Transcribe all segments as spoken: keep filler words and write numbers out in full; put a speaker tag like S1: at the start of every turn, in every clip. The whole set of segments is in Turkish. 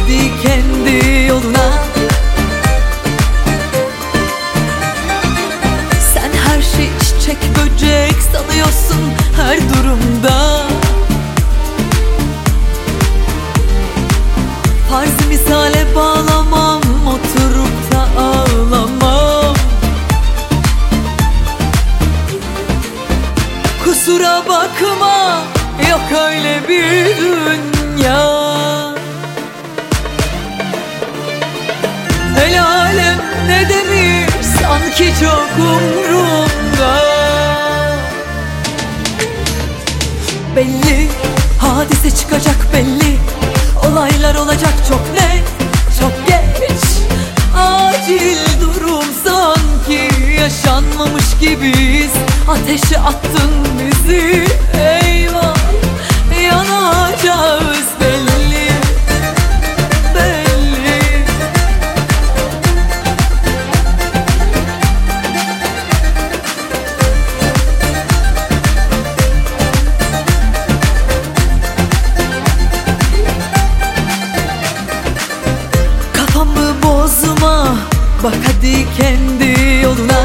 S1: hadi kendi yoluna. Sen her şey çiçek böcek sanıyorsun her durumda. Farz misale bağlamam, oturup da ağlamam. Kusura bakma, yok öyle bir dünya. El alem ne demiş sanki çok umrumda. Belli, hadise çıkacak belli. Olaylar olacak çok net, çok geç. Acil durum sanki yaşanmamış gibiyiz. Ateşe attın bizi, eyvah, yanacağız belli, belli. Kafamı bozma, bak hadi kendi yoluna.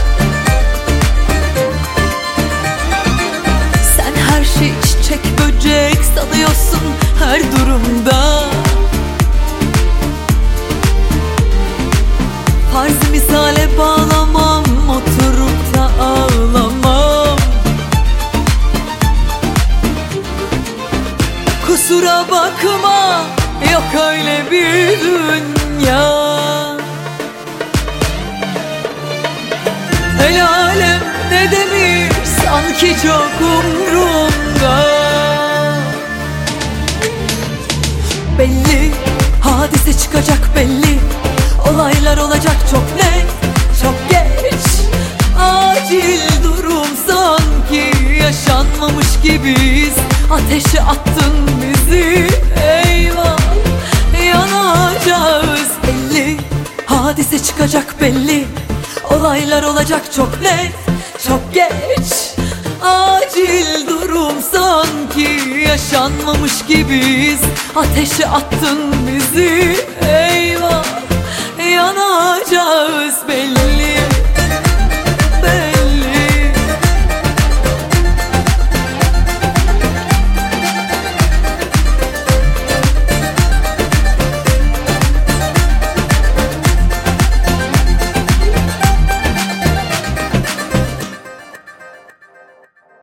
S1: Her şey çiçek böcek sanıyorsun her durumda. Farz misale bağlamam, oturup da ağlamam. Kusura bakma, yok öyle bir dünya. El alem ne demiş sanki çok umrumda. Belli, hadise çıkacak belli. Olaylar olacak çok net, çok geç. Acil durum sanki yaşanmamış gibiyiz. Ateşe attın bizi, eyvah, yanacağız belli. Hadise çıkacak belli. Olaylar olacak çok net, çok geç. Acil durum sanki yaşanmamış gibiyiz. Ateşe attın bizi, eyvah, yanacağız belli.